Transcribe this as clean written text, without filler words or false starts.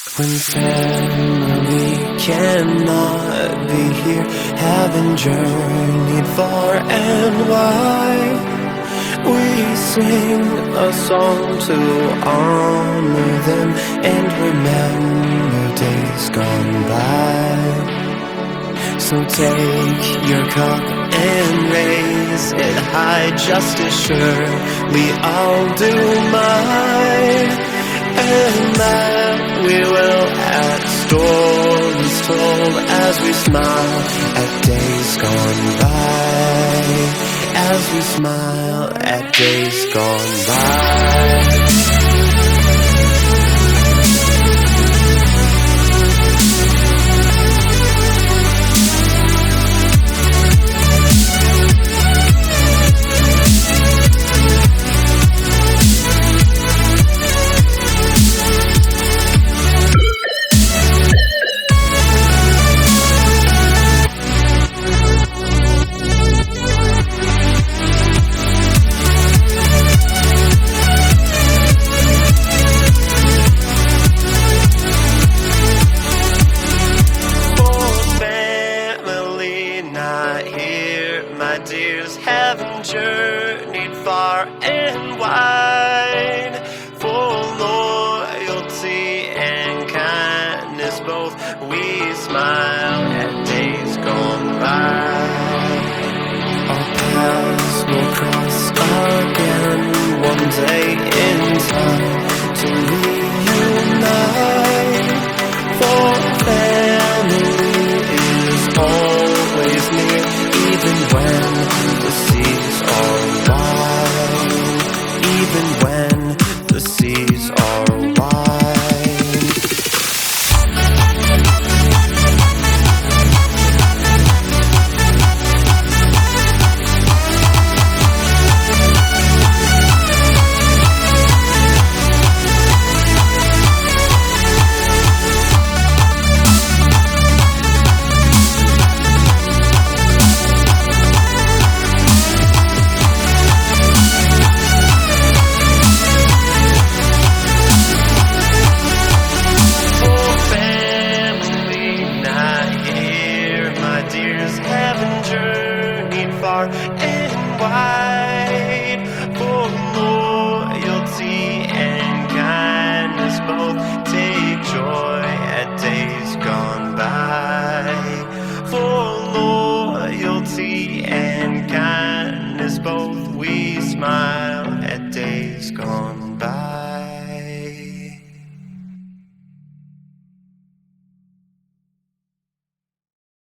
When family cannot be here, having journeyed far and wide, we sing a song to honor them and remember days gone by. So take your cup and raise it high, just as surely I'll do mine. And that we will at stories told as we smile at days gone by, as we smile at days gone by. My dears, haven't journeyed far and wide for loyalty and kindness both. We smile at days gone by. Our paths will cross